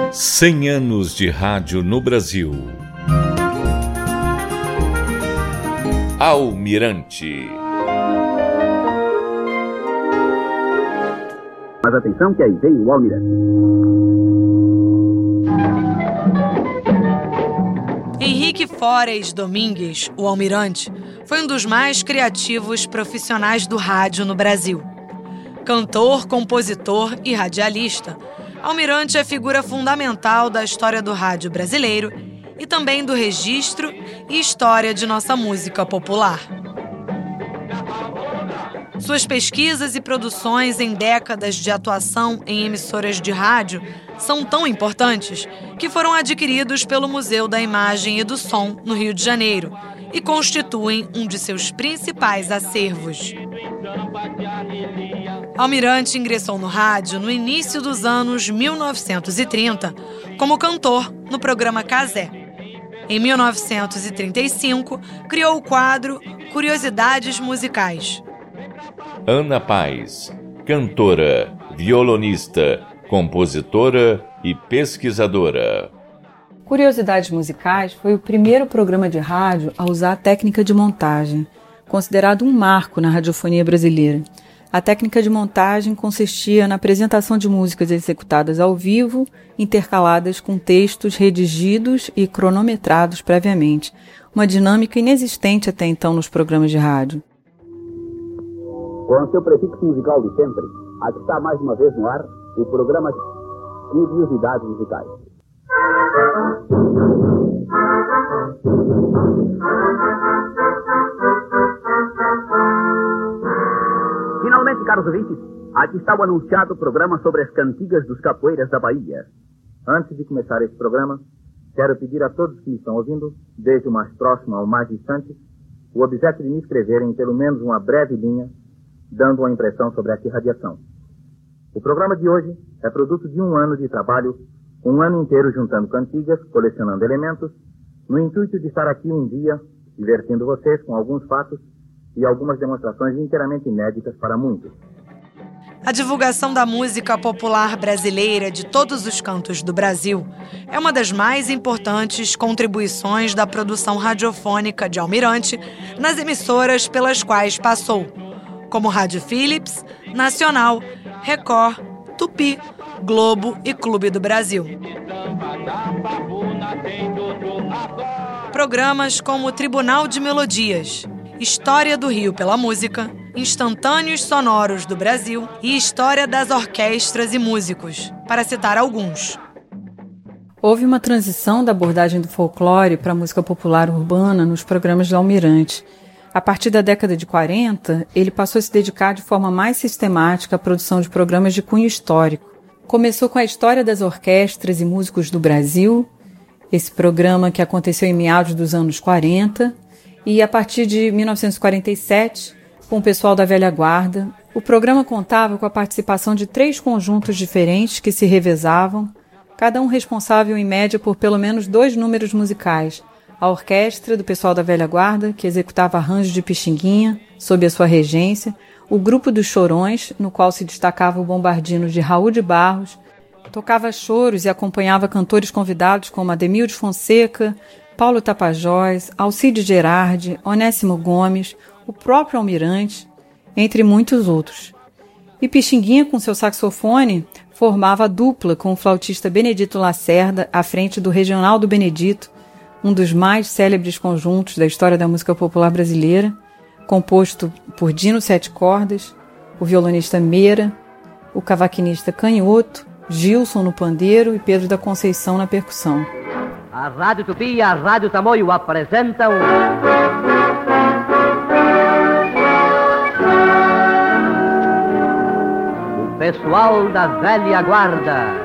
100 anos de rádio no Brasil. Almirante. Mas atenção que aí vem o Almirante. Henrique Fores Domingues, o Almirante, foi um dos mais criativos profissionais do rádio no Brasil. Cantor, compositor e radialista, Almirante é figura fundamental da história do rádio brasileiro e também do registro e história de nossa música popular. Suas pesquisas e produções em décadas de atuação em emissoras de rádio são tão importantes que foram adquiridos pelo Museu da Imagem e do Som, no Rio de Janeiro, e constituem um de seus principais acervos. Almirante ingressou no rádio no início dos anos 1930 como cantor no programa Cazé. Em 1935, criou o quadro Curiosidades Musicais. Ana Paz, cantora, violonista, compositora e pesquisadora. Curiosidades Musicais foi o primeiro programa de rádio a usar a técnica de montagem, considerado um marco na radiofonia brasileira. A técnica de montagem consistia na apresentação de músicas executadas ao vivo, intercaladas com textos redigidos e cronometrados previamente, uma dinâmica inexistente até então nos programas de rádio. Com o seu prefixo musical de sempre, aqui está mais uma vez no ar o programa Curiosidades Musicais. Finalmente, caros ouvintes, aqui está o anunciado programa sobre as cantigas dos capoeiras da Bahia. Antes de começar esse programa, quero pedir a todos que me estão ouvindo, desde o mais próximo ao mais distante, o obséquio de me escreverem pelo menos uma breve linha, dando uma impressão sobre essa irradiação. O programa de hoje é produto de um ano de trabalho, um ano inteiro juntando cantigas, colecionando elementos, no intuito de estar aqui um dia, divertindo vocês com alguns fatos e algumas demonstrações inteiramente inéditas para muitos. A divulgação da música popular brasileira de todos os cantos do Brasil é uma das mais importantes contribuições da produção radiofônica de Almirante nas emissoras pelas quais passou, como Rádio Philips, Nacional, Record, Tupi, Globo e Clube do Brasil. Programas como Tribunal de Melodias, História do Rio pela Música, Instantâneos Sonoros do Brasil e História das Orquestras e Músicos, para citar alguns. Houve uma transição da abordagem do folclore para a música popular urbana nos programas do Almirante. A partir da década de 40, ele passou a se dedicar de forma mais sistemática à produção de programas de cunho histórico. Começou com a História das Orquestras e Músicos do Brasil, esse programa que aconteceu em meados dos anos 40, e a partir de 1947, com o pessoal da velha guarda, o programa contava com a participação de 3 conjuntos diferentes que se revezavam, cada um responsável em média por pelo menos 2 números musicais. A orquestra do pessoal da velha guarda, que executava arranjos de Pixinguinha, sob a sua regência, o grupo dos Chorões, no qual se destacava o bombardino de Raul de Barros, tocava choros e acompanhava cantores convidados como Ademir de Fonseca, Paulo Tapajós, Alcide Gerardi, Onésimo Gomes, o próprio Almirante, entre muitos outros. E Pixinguinha, com seu saxofone, formava a dupla com o flautista Benedito Lacerda à frente do Regional do Benedito, um dos mais célebres conjuntos da história da música popular brasileira, composto por Dino Sete Cordas, o violonista Meira, o cavaquinista Canhoto, Gilson no pandeiro e Pedro da Conceição na percussão. A Rádio Tupi e a Rádio Tamoio apresentam... o pessoal da velha guarda.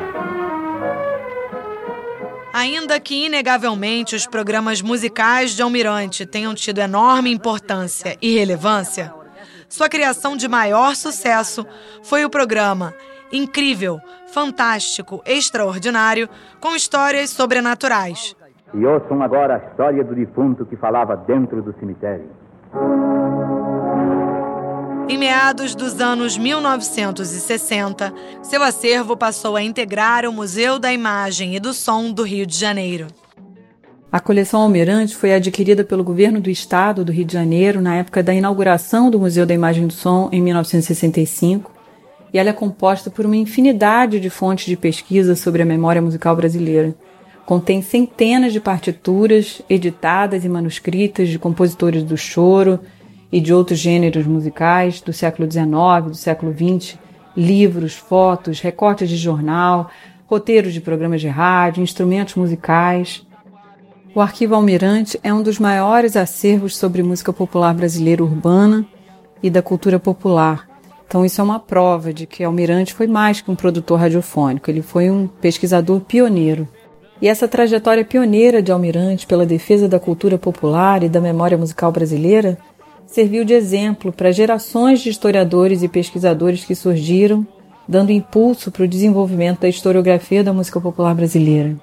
Ainda que, inegavelmente, os programas musicais de Almirante tenham tido enorme importância e relevância, sua criação de maior sucesso foi o programa Incrível, Fantástico, Extraordinário, com histórias sobrenaturais. E ouçam agora a história do defunto que falava dentro do cemitério. Em meados dos anos 1960, seu acervo passou a integrar o Museu da Imagem e do Som do Rio de Janeiro. A coleção Almirante foi adquirida pelo governo do estado do Rio de Janeiro na época da inauguração do Museu da Imagem e do Som, em 1965, e ela é composta por uma infinidade de fontes de pesquisa sobre a memória musical brasileira. Contém centenas de partituras editadas e manuscritas de compositores do choro e de outros gêneros musicais do século XIX, do século XX, livros, fotos, recortes de jornal, roteiros de programas de rádio, instrumentos musicais. O Arquivo Almirante é um dos maiores acervos sobre música popular brasileira urbana e da cultura popular. Então isso é uma prova de que Almirante foi mais que um produtor radiofônico, ele foi um pesquisador pioneiro. E essa trajetória pioneira de Almirante pela defesa da cultura popular e da memória musical brasileira serviu de exemplo para gerações de historiadores e pesquisadores que surgiram, dando impulso para o desenvolvimento da historiografia da música popular brasileira.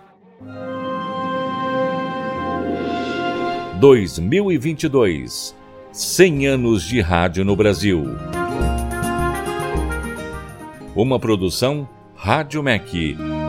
2022. 100 anos de rádio no Brasil. Uma produção Rádio MEC.